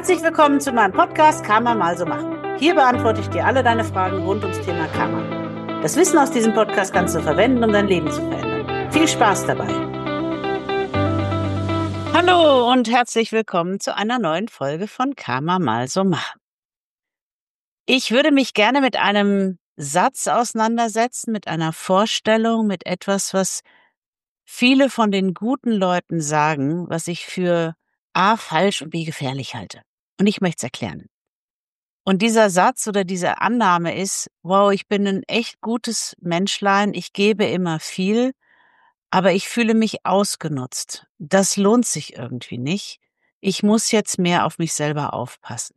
Herzlich willkommen zu meinem Podcast Karma mal so machen. Hier beantworte ich dir alle deine Fragen rund ums Thema Karma. Das Wissen aus diesem Podcast kannst du verwenden, um dein Leben zu verändern. Viel Spaß dabei! Hallo und herzlich willkommen zu einer neuen Folge von Karma mal so machen. Ich würde mich gerne mit einem Satz auseinandersetzen, mit einer Vorstellung, mit etwas, was viele von den guten Leuten sagen, was ich für A, falsch und B, gefährlich halte. Und ich möchte es erklären. Und dieser Satz oder diese Annahme ist, wow, ich bin ein echt gutes Menschlein, ich gebe immer viel, aber ich fühle mich ausgenutzt. Das lohnt sich irgendwie nicht. Ich muss jetzt mehr auf mich selber aufpassen.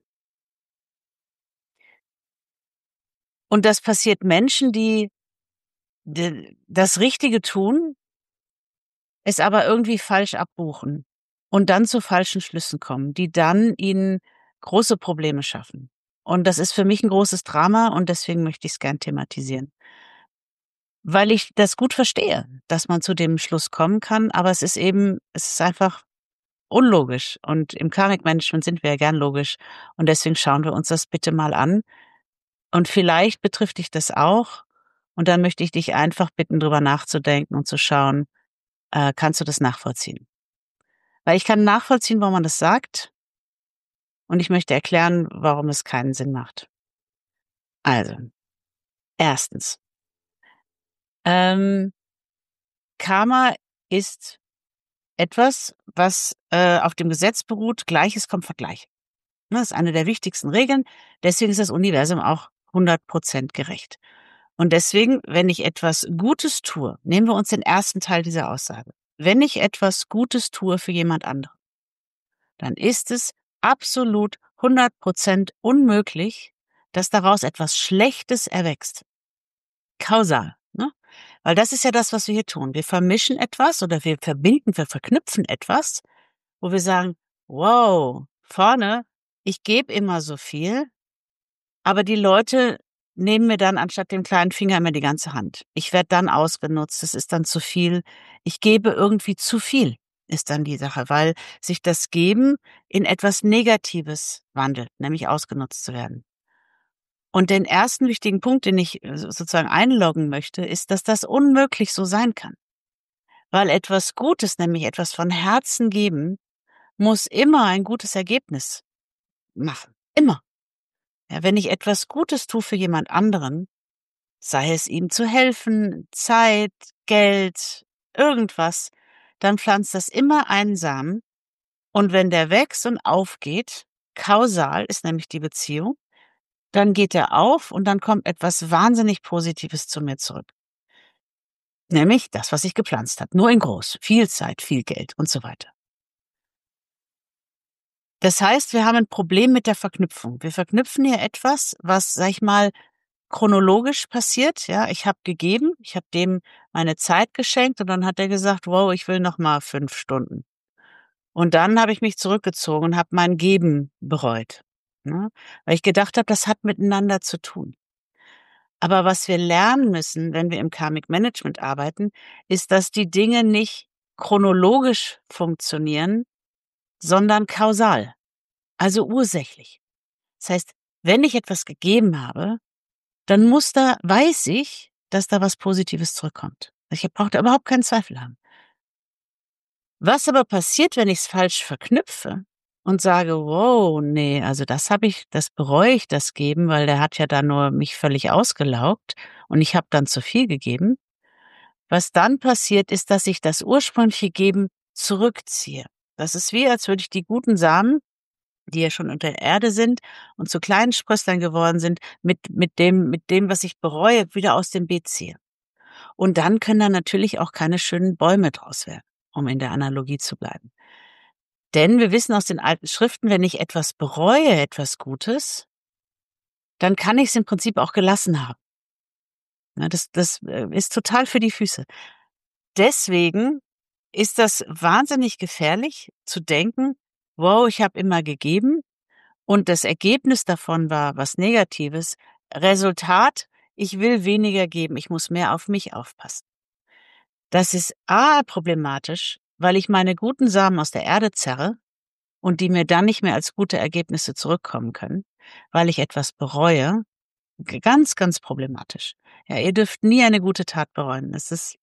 Und das passiert Menschen, die das Richtige tun, es aber irgendwie falsch abbuchen und dann zu falschen Schlüssen kommen, die dann ihnen große Probleme schaffen. Und das ist für mich ein großes Drama und deswegen möchte ich es gern thematisieren. Weil ich das gut verstehe, dass man zu dem Schluss kommen kann, aber es ist einfach unlogisch. Und im Karmic Management sind wir ja gern logisch. Und deswegen schauen wir uns das bitte mal an. Und vielleicht betrifft dich das auch. Und dann möchte ich dich einfach bitten, drüber nachzudenken und zu schauen, kannst du das nachvollziehen? Weil ich kann nachvollziehen, warum man das sagt. Und ich möchte erklären, warum es keinen Sinn macht. Also, erstens, ähm, Karma ist etwas, was auf dem Gesetz beruht, Gleiches kommt von Gleichem. Ne, das ist eine der wichtigsten Regeln. Deswegen ist das Universum auch 100% gerecht. Und deswegen, wenn ich etwas Gutes tue, nehmen wir uns den ersten Teil dieser Aussage. Wenn ich etwas Gutes tue für jemand anderen, dann ist es absolut 100% unmöglich, dass daraus etwas Schlechtes erwächst. Kausal, ne? Weil das ist ja das, was wir hier tun. Wir vermischen etwas oder wir verbinden, wir verknüpfen etwas, wo wir sagen, wow, vorne, ich gebe immer so viel, aber die Leute nehmen mir dann anstatt dem kleinen Finger immer die ganze Hand. Ich werde dann ausgenutzt, es ist dann zu viel. Ich gebe irgendwie zu viel, ist dann die Sache, weil sich das Geben in etwas Negatives wandelt, nämlich ausgenutzt zu werden. Und den ersten wichtigen Punkt, den ich sozusagen einloggen möchte, ist, dass das unmöglich so sein kann. Weil etwas Gutes, nämlich etwas von Herzen geben, muss immer ein gutes Ergebnis machen. Immer. Ja, wenn ich etwas Gutes tue für jemand anderen, sei es ihm zu helfen, Zeit, Geld, irgendwas, dann pflanzt das immer einen Samen. Und wenn der wächst und aufgeht, kausal ist nämlich die Beziehung, dann geht er auf und dann kommt etwas wahnsinnig Positives zu mir zurück. Nämlich das, was ich gepflanzt habe. Nur in groß. Viel Zeit, viel Geld und so weiter. Das heißt, wir haben ein Problem mit der Verknüpfung. Wir verknüpfen hier etwas, was, sag ich mal, chronologisch passiert. Ja, ich habe gegeben, ich habe dem meine Zeit geschenkt und dann hat er gesagt, wow, ich will noch mal 5 Stunden. Und dann habe ich mich zurückgezogen und habe mein Geben bereut, ne? Weil ich gedacht habe, das hat miteinander zu tun. Aber was wir lernen müssen, wenn wir im Karmic Management arbeiten, ist, dass die Dinge nicht chronologisch funktionieren, sondern kausal, also ursächlich. Das heißt, wenn ich etwas gegeben habe, dann weiß ich, dass da was Positives zurückkommt. Ich brauche da überhaupt keinen Zweifel haben. Was aber passiert, wenn ich es falsch verknüpfe und sage, wow, nee, also das bereue ich, das Geben, weil der hat ja da nur mich völlig ausgelaugt und ich habe dann zu viel gegeben. Was dann passiert, ist, dass ich das ursprüngliche Geben zurückziehe. Das ist wie, als würde ich die guten Samen, die ja schon unter der Erde sind und zu kleinen Sprösslern geworden sind, mit dem, was ich bereue, wieder aus dem Beet ziehe. Und dann können da natürlich auch keine schönen Bäume draus werden, um in der Analogie zu bleiben. Denn wir wissen aus den alten Schriften, wenn ich etwas bereue, etwas Gutes, dann kann ich es im Prinzip auch gelassen haben. Ja, das ist total für die Füße. Deswegen ist das wahnsinnig gefährlich zu denken, wow, ich habe immer gegeben und das Ergebnis davon war was Negatives. Resultat, ich will weniger geben, ich muss mehr auf mich aufpassen. Das ist A problematisch, weil ich meine guten Samen aus der Erde zerre und die mir dann nicht mehr als gute Ergebnisse zurückkommen können, weil ich etwas bereue, ganz, ganz problematisch. Ja, ihr dürft nie eine gute Tat bereuen. Es ist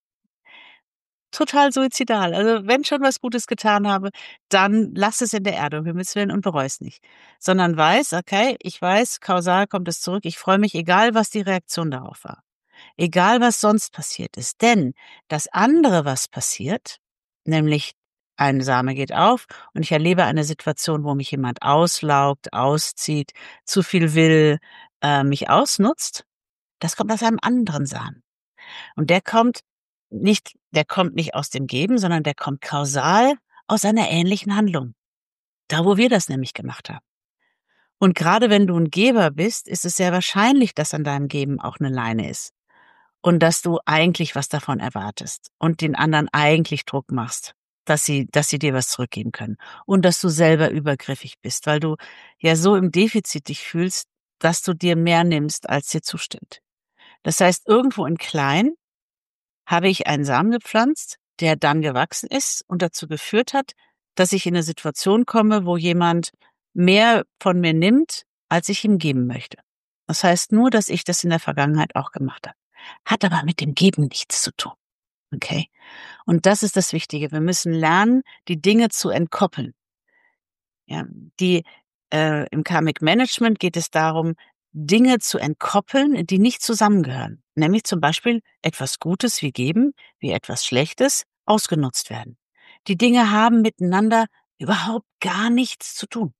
total suizidal. Also, wenn schon was Gutes getan habe, dann lass es in der Erde, um Himmels Willen, und bereue es nicht. Sondern weiß, okay, ich weiß, kausal kommt es zurück. Ich freue mich, egal was die Reaktion darauf war. Egal was sonst passiert ist. Denn das andere, was passiert, nämlich ein Same geht auf und ich erlebe eine Situation, wo mich jemand auslaugt, auszieht, zu viel will, mich ausnutzt, das kommt aus einem anderen Samen. Und der kommt nicht aus dem Geben, sondern der kommt kausal aus einer ähnlichen Handlung. Da, wo wir das nämlich gemacht haben. Und gerade wenn du ein Geber bist, ist es sehr wahrscheinlich, dass an deinem Geben auch eine Leine ist. Und dass du eigentlich was davon erwartest und den anderen eigentlich Druck machst, dass sie dir was zurückgeben können. Und dass du selber übergriffig bist, weil du ja so im Defizit dich fühlst, dass du dir mehr nimmst, als dir zustimmt. Das heißt, irgendwo in klein habe ich einen Samen gepflanzt, der dann gewachsen ist und dazu geführt hat, dass ich in eine Situation komme, wo jemand mehr von mir nimmt, als ich ihm geben möchte. Das heißt nur, dass ich das in der Vergangenheit auch gemacht habe. Hat aber mit dem Geben nichts zu tun. Okay? Und das ist das Wichtige. Wir müssen lernen, die Dinge zu entkoppeln. Ja, im Karmic Management geht es darum, Dinge zu entkoppeln, die nicht zusammengehören. Nämlich zum Beispiel etwas Gutes wie geben, wie etwas Schlechtes ausgenutzt werden. Die Dinge haben miteinander überhaupt gar nichts zu tun.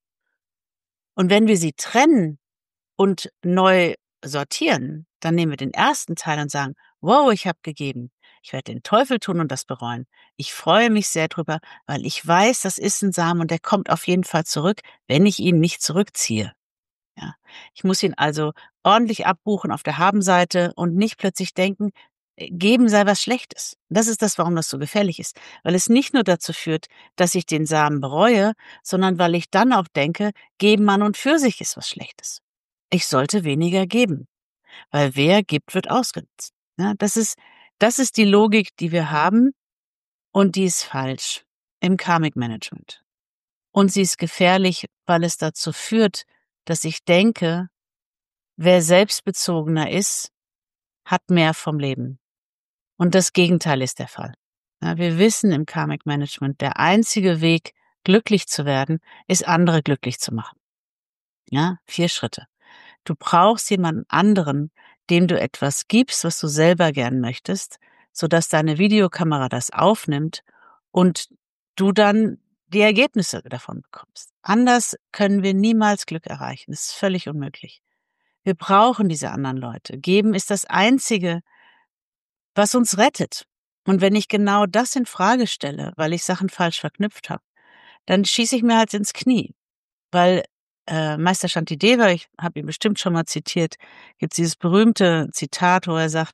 Und wenn wir sie trennen und neu sortieren, dann nehmen wir den ersten Teil und sagen, wow, ich habe gegeben. Ich werde den Teufel tun und das bereuen. Ich freue mich sehr drüber, weil ich weiß, das ist ein Samen und der kommt auf jeden Fall zurück, wenn ich ihn nicht zurückziehe. Ja. Ich muss ihn also ordentlich abbuchen auf der Habenseite und nicht plötzlich denken, geben sei was Schlechtes. Das ist das, warum das so gefährlich ist. Weil es nicht nur dazu führt, dass ich den Samen bereue, sondern weil ich dann auch denke, geben an und für sich ist was Schlechtes. Ich sollte weniger geben, weil wer gibt, wird ausgenutzt. Ja, das ist die Logik, die wir haben, und die ist falsch im Karmic Management. Und sie ist gefährlich, weil es dazu führt, dass ich denke, wer selbstbezogener ist, hat mehr vom Leben. Und das Gegenteil ist der Fall. Ja, wir wissen im Karmic Management, der einzige Weg, glücklich zu werden, ist, andere glücklich zu machen. Ja, 4 Schritte. Du brauchst jemanden anderen, dem du etwas gibst, was du selber gern möchtest, sodass deine Videokamera das aufnimmt und du dann die Ergebnisse davon bekommst. Anders können wir niemals Glück erreichen. Das ist völlig unmöglich. Wir brauchen diese anderen Leute. Geben ist das Einzige, was uns rettet. Und wenn ich genau das in Frage stelle, weil ich Sachen falsch verknüpft habe, dann schieße ich mir halt ins Knie. Weil Meister Shantideva, ich habe ihn bestimmt schon mal zitiert, gibt dieses berühmte Zitat, wo er sagt,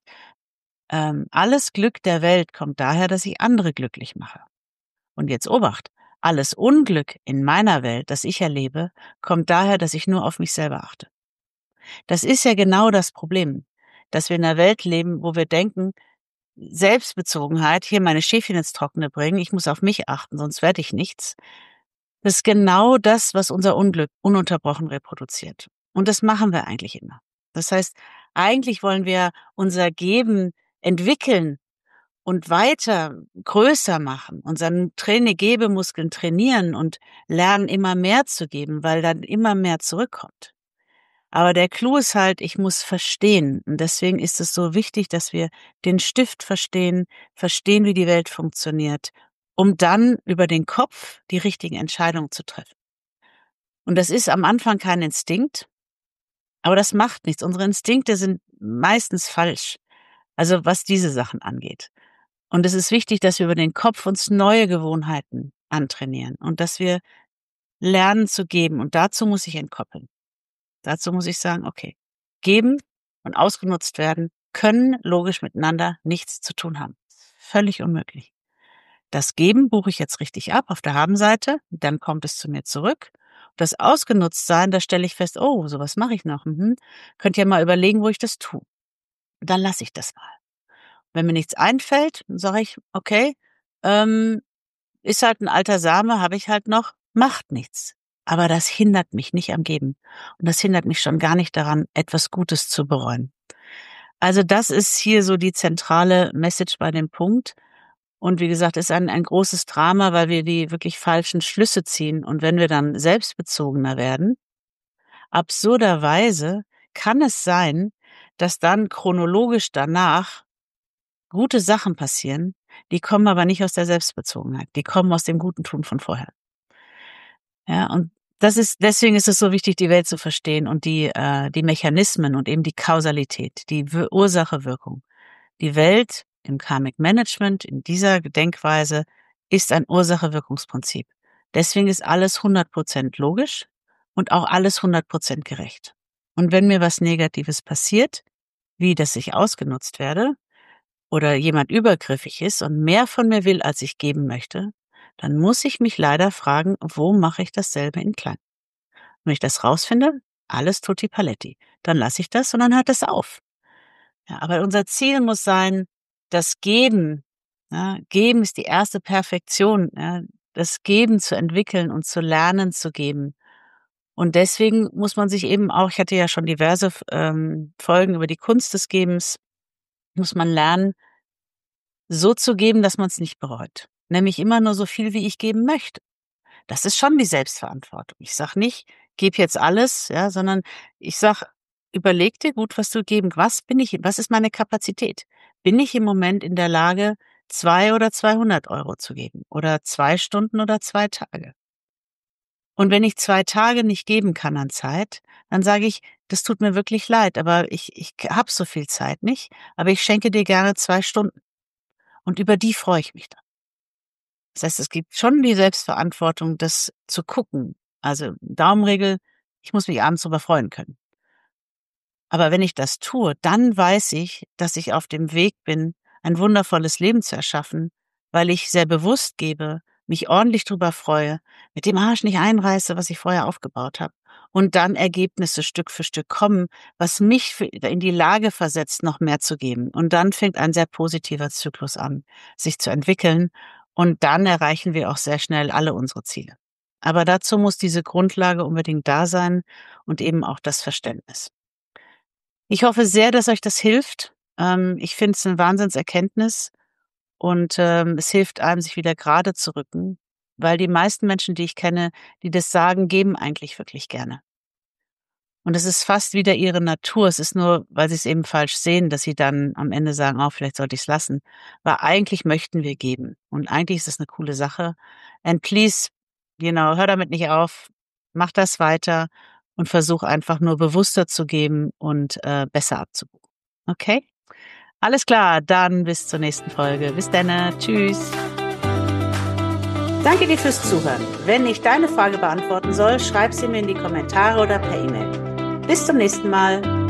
alles Glück der Welt kommt daher, dass ich andere glücklich mache. Und jetzt Obacht, alles Unglück in meiner Welt, das ich erlebe, kommt daher, dass ich nur auf mich selber achte. Das ist ja genau das Problem, dass wir in einer Welt leben, wo wir denken, Selbstbezogenheit, hier meine Schäfchen ins Trockene bringen, ich muss auf mich achten, sonst werde ich nichts. Das ist genau das, was unser Unglück ununterbrochen reproduziert. Und das machen wir eigentlich immer. Das heißt, eigentlich wollen wir unser Geben entwickeln und weiter größer machen, unseren Gebemuskeln trainieren und lernen, immer mehr zu geben, weil dann immer mehr zurückkommt. Aber der Clou ist halt, ich muss verstehen. Und deswegen ist es so wichtig, dass wir den Stift verstehen, verstehen, wie die Welt funktioniert, um dann über den Kopf die richtigen Entscheidungen zu treffen. Und das ist am Anfang kein Instinkt, aber das macht nichts. Unsere Instinkte sind meistens falsch. Also was diese Sachen angeht. Und es ist wichtig, dass wir über den Kopf uns neue Gewohnheiten antrainieren und dass wir lernen zu geben. Und dazu muss ich entkoppeln. Dazu muss ich sagen, okay, geben und ausgenutzt werden können logisch miteinander nichts zu tun haben. Völlig unmöglich. Das Geben buche ich jetzt richtig ab auf der Habenseite, dann kommt es zu mir zurück. Das Ausgenutztsein, da stelle ich fest, oh, sowas mache ich noch. Könnt ihr mal überlegen, wo ich das tue. Dann lasse ich das mal. Wenn mir nichts einfällt, dann sage ich, okay, ist halt ein alter Same, habe ich halt noch, Macht nichts. Aber das hindert mich nicht am Geben. Und das hindert mich schon gar nicht daran, etwas Gutes zu bereuen. Also das ist hier so die zentrale Message bei dem Punkt. Und wie gesagt, ist ein großes Drama, weil wir die wirklich falschen Schlüsse ziehen. Und wenn wir dann selbstbezogener werden, absurderweise kann es sein, dass dann chronologisch danach gute Sachen passieren, die kommen aber nicht aus der Selbstbezogenheit. Die kommen aus dem guten Tun von vorher. Ja, und deswegen ist es so wichtig, die Welt zu verstehen und die Mechanismen und eben die Kausalität, die Ursache-Wirkung. Die Welt im Karmic Management, in dieser Denkweise, ist ein Ursache-Wirkungsprinzip. Deswegen ist alles 100% logisch und auch alles 100% gerecht. Und wenn mir was Negatives passiert, wie dass ich ausgenutzt werde oder jemand übergriffig ist und mehr von mir will, als ich geben möchte, dann muss ich mich leider fragen, wo mache ich dasselbe in klein? Wenn ich das rausfinde, alles tutti paletti. Dann lasse ich das und dann hört es auf. Ja, aber unser Ziel muss sein, das Geben. Ja, Geben ist die erste Perfektion. Ja, das Geben zu entwickeln und zu lernen zu geben. Und deswegen muss man sich eben auch, ich hatte ja schon diverse Folgen über die Kunst des Gebens, muss man lernen, so zu geben, dass man es nicht bereut. Nämlich immer nur so viel, wie ich geben möchte. Das ist schon die Selbstverantwortung. Ich sage nicht, gib jetzt alles, ja, sondern ich sage, überleg dir gut, was du geben. Was ist meine Kapazität? Bin ich im Moment in der Lage, 2 oder 200 Euro zu geben? Oder 2 Stunden oder 2 Tage? Und wenn ich 2 Tage nicht geben kann an Zeit, dann sage ich, das tut mir wirklich leid, aber ich habe so viel Zeit nicht, aber ich schenke dir gerne 2 Stunden. Und über die freue ich mich dann. Das heißt, es gibt schon die Selbstverantwortung, das zu gucken. Also Daumenregel, ich muss mich abends darüber freuen können. Aber wenn ich das tue, dann weiß ich, dass ich auf dem Weg bin, ein wundervolles Leben zu erschaffen, weil ich sehr bewusst gebe, mich ordentlich drüber freue, mit dem Arsch nicht einreiße, was ich vorher aufgebaut habe. Und dann Ergebnisse Stück für Stück kommen, was mich in die Lage versetzt, noch mehr zu geben. Und dann fängt ein sehr positiver Zyklus an, sich zu entwickeln. Und dann erreichen wir auch sehr schnell alle unsere Ziele. Aber dazu muss diese Grundlage unbedingt da sein und eben auch das Verständnis. Ich hoffe sehr, dass euch das hilft. Ich finde es 'ne Wahnsinnserkenntnis und, es hilft einem, sich wieder gerade zu rücken, weil die meisten Menschen, die ich kenne, die das sagen, geben eigentlich wirklich gerne. Und es ist fast wieder ihre Natur. Es ist nur, weil sie es eben falsch sehen, dass sie dann am Ende sagen: „Oh, vielleicht sollte ich's lassen.“ Weil eigentlich möchten wir geben und eigentlich ist es 'ne coole Sache. And please, hör damit nicht auf. Mach das weiter und versuch einfach nur bewusster zu geben und, besser abzubuchen. Okay? Alles klar, dann bis zur nächsten Folge. Bis denne. Tschüss. Danke dir fürs Zuhören. Wenn ich deine Frage beantworten soll, schreib sie mir in die Kommentare oder per E-Mail. Bis zum nächsten Mal.